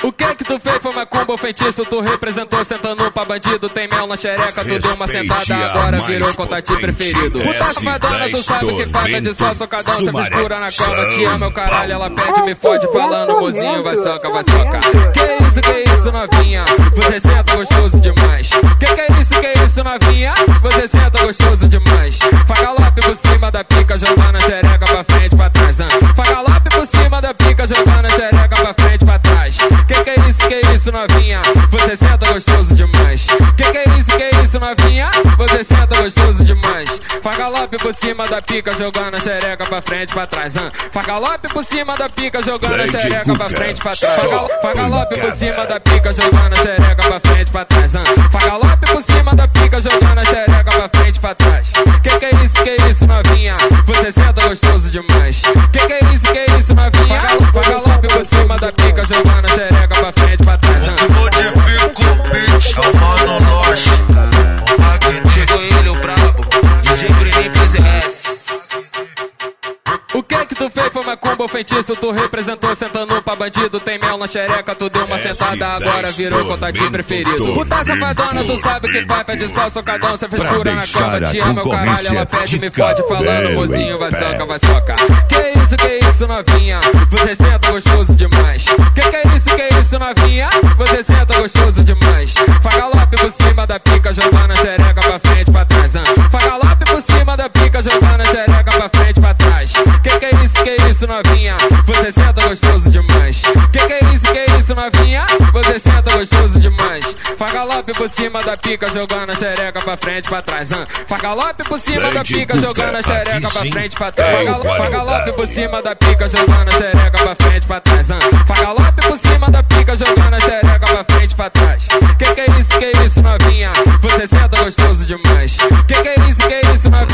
O que tu fez foi macumba ou feitiço? Tu representou sentando pra bandido. Tem mel na xereca, tu deu uma sentada, agora virou contatinho preferido. Puta safadona, tu sabe que falta de só socadão. Cê mistura na cama, te ama, meu caralho. Ela pede, me fode, falando, mozinho, vai soca, vai socar. Que isso, novinha? Você senta gostoso demais. Que isso, novinha? Você senta gostoso demais. Faz galope por cima da pica, jogando a xereca pra frente, pra trás. Faz galope por cima da pica, jogando a xereca pra frente, pra trás. Que isso, novinha? Você senta gostoso demais. Que isso, novinha? Você senta gostoso demais. Faz galope por cima da pica, jogando a xereca pra frente, pra trás. Faz galope por cima da pica, jogando a xereca pra frente, pra trás. Faz galope por cima da pica, jogando a xereca pra frente, pra trás. Faz galope por cima da pica, jogando a xereca pra frente, pra trás. Que isso, novinha? Você senta gostoso demais. Que isso, novinha? Faz galope por cima da pica, jogando a xereca pra frente, pra trás. Modifica o beat, chamando nós. Chegou ele, o brabo, DJ Bruninho PZS. O que tu fez foi macumba ou feitiço? Tu representou sentando pra bandido. Tem mel na xereca, tu deu uma sentada, agora virou contatinho preferido. Puta safadona, tu sabe que vai, pede só socadão. Cê frescura na cama, te ama, meu caralho. Ela pede, me fode, falando, mozinho, vai soca, vai socar. Que isso, novinha? Você senta gostoso demais. Que isso, novinha? Você senta gostoso demais. Faz galope por cima da pica, jogando a xereca pra frente, pra trás. Faz galope por cima da pica, jogando a xereca pra frente, pra trás. Que isso, novinha? Você senta gostoso demais. Que isso, novinha? Você senta gostoso demais. Faz galope por cima da pica, jogando a xereca pra frente, pra trás. Faz galope por cima da pica, jogando a xereca pra frente, pra trás. Faz galope por cima da pica, jogando a xereca pra frente, pra trás. Faz galope por cima da pica, jogando a xereca pra frente, pra trás. Que isso, novinha? Você senta gostoso demais. Que isso, novinha?